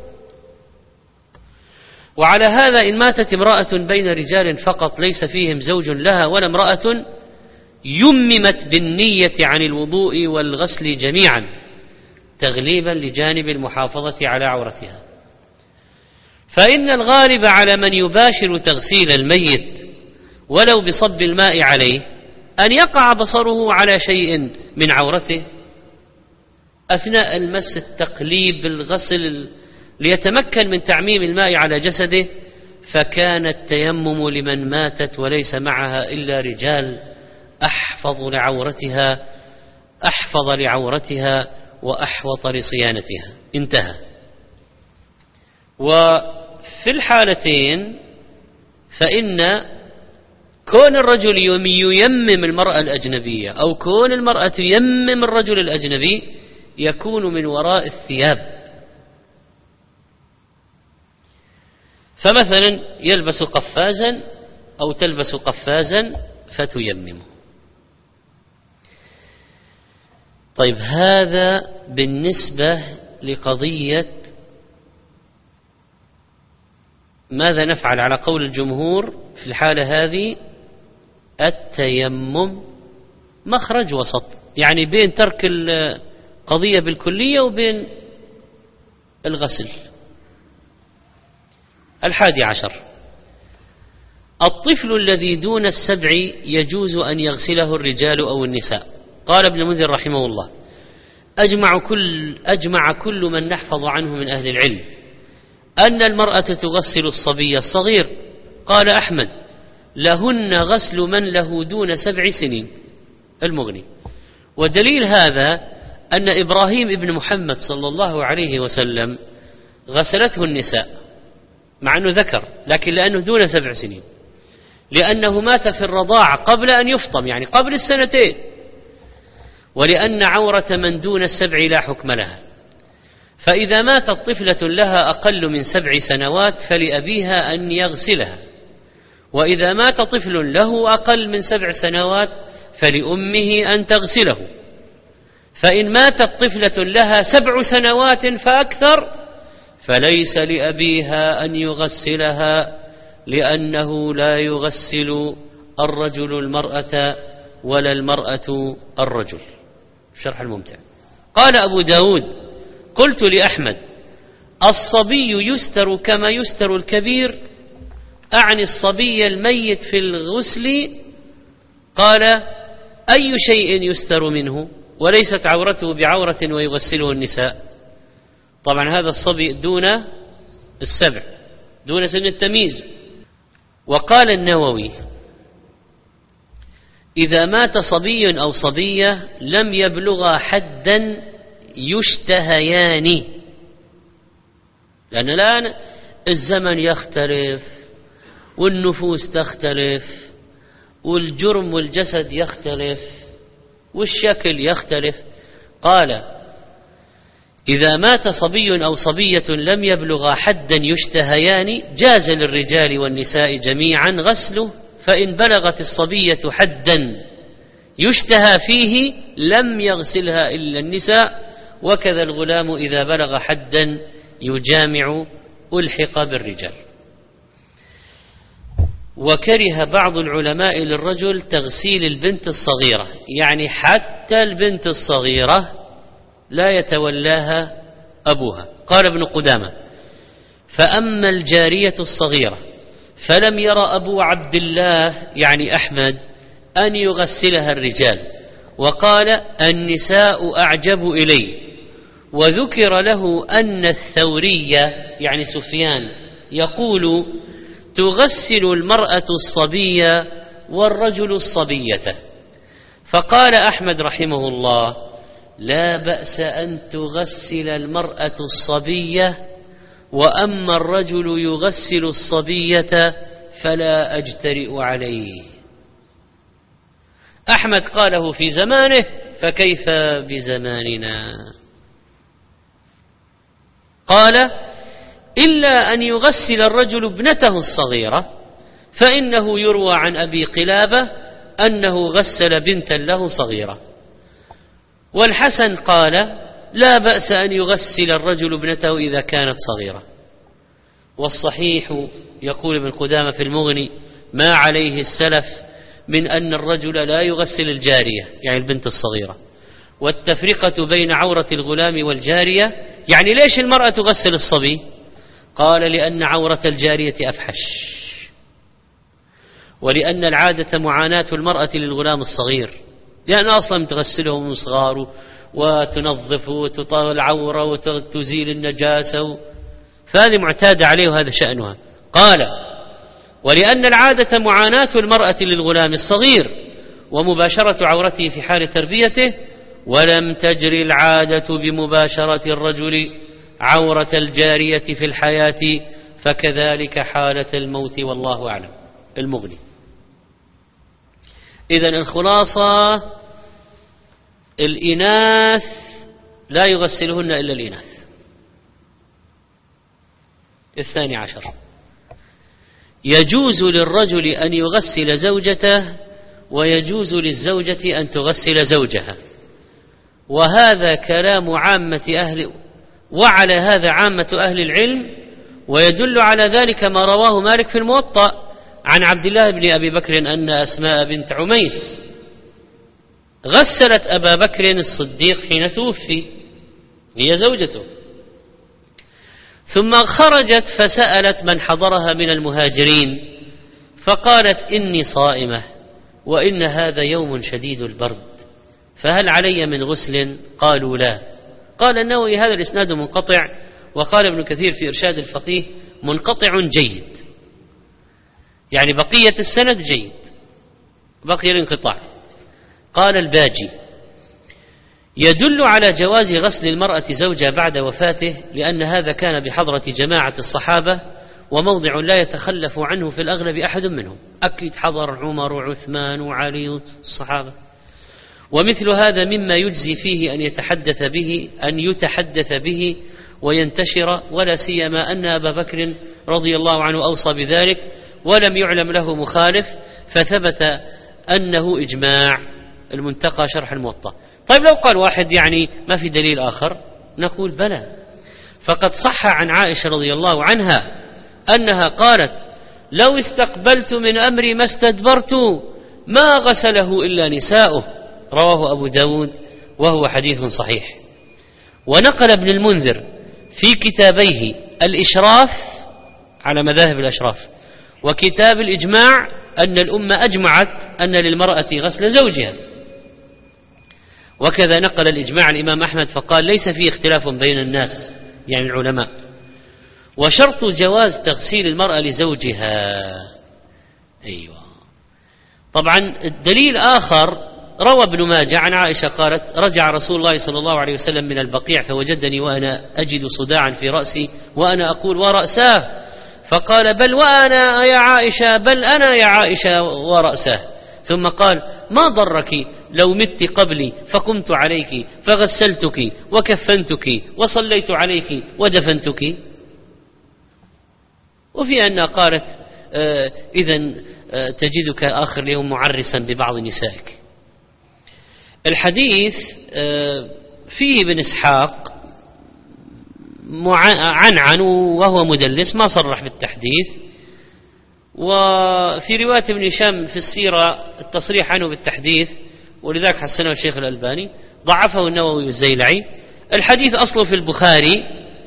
وعلى هذا إن ماتت امرأة بين رجال فقط ليس فيهم زوج لها ولا امرأة يممت بالنية عن الوضوء والغسل جميعا تغليبا لجانب المحافظة على عورتها، فإن الغالب على من يباشر تغسيل الميت ولو بصب الماء عليه أن يقع بصره على شيء من عورته أثناء المس، التقليب، الغسل، ليتمكن من تعميم الماء على جسده، فكان التيمم لمن ماتت وليس معها إلا رجال أحفظ لعورتها وأحوط لصيانتها. انتهى. وفي الحالتين فإن كون الرجل ييمم المرأة الأجنبية أو كون المرأة ييمم الرجل الأجنبي يكون من وراء الثياب، فمثلا يلبس قفازا أو تلبس قفازا فتيممه. طيب، هذا بالنسبة لقضية ماذا نفعل على قول الجمهور في الحالة هذه. التيمم مخرج وسط، يعني بين ترك القضية بالكلية وبين الغسل. 11، الطفل الذي دون السبع يجوز أن يغسله الرجال أو النساء. قال ابن المنذر رحمه الله: أجمع كل من نحفظ عنه من أهل العلم أن المرأة تغسل الصبي الصغير. قال أحمد: لهن غسل من له دون 7 سنين، المغني. ودليل هذا أن إبراهيم ابن محمد صلى الله عليه وسلم غسلته النساء مع أنه ذكر، لكن لأنه دون 7 سنين، لأنه مات في الرضاعة قبل أن يفطم، يعني قبل 2 سنين، ولأن عورة من دون 7 لا حكم لها. فإذا ماتت طفلة لها أقل من 7 سنوات فلأبيها أن يغسلها، وإذا مات طفل له أقل من 7 سنوات فلأمه أن تغسله. فإن ماتت طفلة لها 7 سنوات فأكثر فليس لأبيها أن يغسلها، لأنه لا يغسل الرجل المرأة ولا المرأة الرجل. شرح الممتع. قال أبو داود: قلت لأحمد: الصبي يستر كما يستر الكبير، أعني الصبي الميت في الغسل. قال: أي شيء يستر منه وليست عورته بعورة ويغسله النساء؟ طبعا هذا الصبي دون 7، دون سن التمييز. وقال النووي: إذا مات صبي أو صبية لم يبلغا حدا يشتهيان، لأن الآن الزمن يختلف والنفوس تختلف والجرم والجسد يختلف والشكل يختلف. قال: إذا مات صبي أو صبية لم يبلغا حدا يشتهيان جاز للرجال والنساء جميعا غسله، فإن بلغت الصبية حدا يشتهى فيه لم يغسلها إلا النساء، وكذا الغلام إذا بلغ حدا يجامع ألحق بالرجال. وكره بعض العلماء للرجل تغسيل البنت الصغيرة، يعني حتى البنت الصغيرة لا يتولاها أبوها. قال ابن قدامة: فأما الجارية الصغيرة فلم يرى أبو عبد الله يعني أحمد أن يغسلها الرجال، وقال: النساء أعجب إلي. وذكر له أن الثورية يعني سفيان يقول: تغسل المرأة الصبية والرجل الصبية. فقال أحمد رحمه الله: لا بأس أن تغسل المرأة الصبية وأما الرجل يغسل الصبية فلا أجترئ عليه. أحمد قاله في زمانه، فكيف بزماننا؟ قال: إلا أن يغسل الرجل ابنته الصغيرة، فإنه يروى عن أبي قلابة أنه غسل بنتا له صغيرة. والحسن قال: لا بأس أن يغسل الرجل ابنته إذا كانت صغيرة. والصحيح، يقول ابن قدامة في المغني، ما عليه السلف من أن الرجل لا يغسل الجارية، يعني البنت الصغيرة. والتفرقة بين عورة الغلام والجارية، يعني ليش المرأة تغسل الصبي؟ قال: لأن عورة الجارية أفحش، ولأن العادة معاناة المرأة للغلام الصغير، لأن أصلا تغسله من صغاره وتنظفه وتطهر العورة وتزيل النجاسة، فهذه معتادة عليه وهذا شأنها. قال: ولأن العادة معاناة المرأة للغلام الصغير ومباشرة عورته في حال تربيته، ولم تجري العادة بمباشرة الرجل عورة الجارية في الحياة، فكذلك حالة الموت، والله أعلم. المغني. إذن الخلاصة: الإناث لا يغسلهن إلا الإناث. 12، يجوز للرجل أن يغسل زوجته، ويجوز للزوجة أن تغسل زوجها، وهذا كلام عامة وعلى هذا عامة أهل العلم. ويدل على ذلك ما رواه مالك في الموطأ عن عبد الله بن أبي بكر أن أسماء بنت عميس غسلت أبا بكر الصديق حين توفي، هي زوجته، ثم خرجت فسألت من حضرها من المهاجرين، فقالت: إني صائمة، وإن هذا يوم شديد البرد، فهل علي من غسل؟ قالوا: لا. قال النووي: هذا الإسناد منقطع. وقال ابن كثير في إرشاد الفقيه: منقطع جيد، يعني بقية السند جيد، بقي الانقطاع. قال الباجي: يدل على جواز غسل المرأة زوجها بعد وفاته، لأن هذا كان بحضرة جماعة الصحابة، وموضع لا يتخلف عنه في الأغلب أحد منهم، أكيد حضر عمر وعثمان وعلي الصحابة. ومثل هذا مما يجزي فيه أن يتحدث به وينتشر، ولا سيما أن أبا بكر رضي الله عنه أوصى بذلك ولم يعلم له مخالف، فثبت أنه إجماع. المنتقى شرح الموطأ. طيب لو قال واحد يعني ما في دليل آخر، نقول: بلى، فقد صح عن عائشة رضي الله عنها أنها قالت: لو استقبلت من أمري ما استدبرت ما غسله إلا نساؤه، رواه أبو داود وهو حديث صحيح. ونقل ابن المنذر في كتابيه الإشراف على مذاهب الأشراف وكتاب الإجماع أن الأمة أجمعت أن للمرأة غسل زوجها، وكذا نقل الإجماع الإمام أحمد فقال: ليس فيه اختلاف بين الناس، يعني العلماء. وشرط جواز تغسيل المرأة لزوجها. أيوة. طبعا الدليل آخر روى ابن ماجه عن عائشة قالت: رجع رسول الله صلى الله عليه وسلم من البقيع فوجدني وأنا أجد صداعا في رأسي وأنا أقول: ورأساه؟ فقال: بل وأنا يا عائشة، بل أنا يا عائشة ورأساه. ثم قال: ما ضرك لو مت قبلي فقمت عليك فغسلتك وكفنتك وصليت عليك ودفنتك. وفي أنها قالت: إذن تجدك آخر اليوم معرسا ببعض نسائك. الحديث فيه ابن إسحاق عنعن وهو مدلس، ما صرح بالتحديث. وفي رواية ابن هشام في السيرة التصريح عنه بالتحديث، ولذلك حسنه الشيخ الألباني، ضعفه النووي والزيلعي. الحديث أصله في البخاري.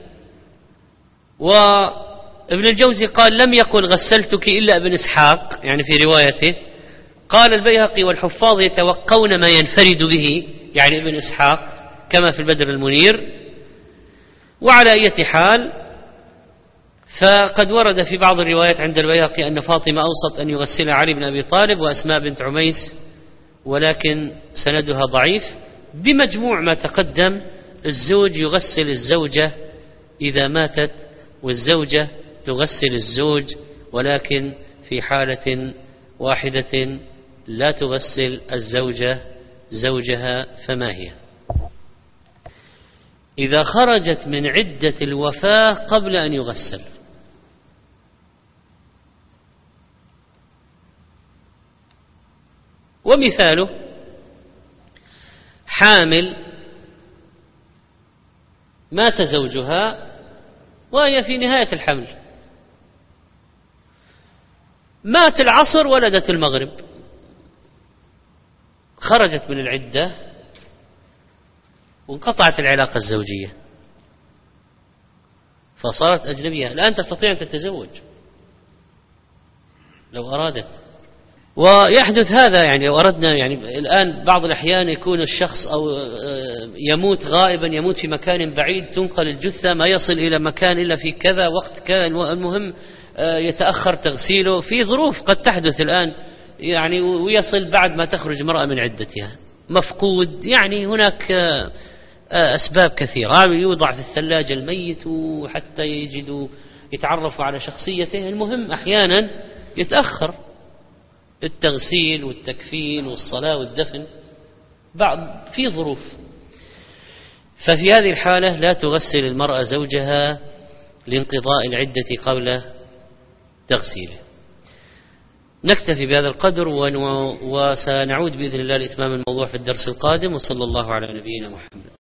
وابن الجوزي قال: لم يقل غسلتك إلا ابن إسحاق، يعني في روايته. قال البيهقي: والحفاظ يتوقون ما ينفرد به، يعني ابن إسحاق، كما في البدر المنير. وعلى أي حال، فقد ورد في بعض الروايات عند البيهقي أن فاطمة أوصت أن يغسل علي بن أبي طالب وأسماء بنت عميس، ولكن سندها ضعيف. بمجموع ما تقدم، الزوج يغسل الزوجة إذا ماتت والزوجة تغسل الزوج، ولكن في حالة واحدة لا تغسل الزوجة زوجها. فما هي؟ إذا خرجت من عدة الوفاة قبل أن يغسل، ومثاله حامل مات زوجها وهي في نهاية الحمل، مات العصر ولدت المغرب، خرجت من العدة وانقطعت العلاقة الزوجية فصارت أجنبية. الآن تستطيع أن تتزوج لو أرادت. ويحدث هذا يعني لو أردنا، يعني الآن بعض الأحيان يكون الشخص أو يموت غائبا، يموت في مكان بعيد، تنقل الجثة ما يصل إلى مكان إلا في كذا وقت كان، المهم يتأخر تغسيله في ظروف قد تحدث الآن يعني، ويصل بعد ما تخرج المرأة من عدتها، مفقود، يعني هناك أسباب كثيرة، يوضع في الثلاجة الميت حتى يجدوا يتعرفوا على شخصيته، المهم أحيانا يتأخر التغسيل والتكفين والصلاة والدفن بعض في ظروف. ففي هذه الحالة لا تغسل المرأة زوجها لانقضاء العدة قبل تغسيله. نكتفي بهذا القدر وسنعود بإذن الله لإتمام الموضوع في الدرس القادم، وصلى الله على نبينا محمد.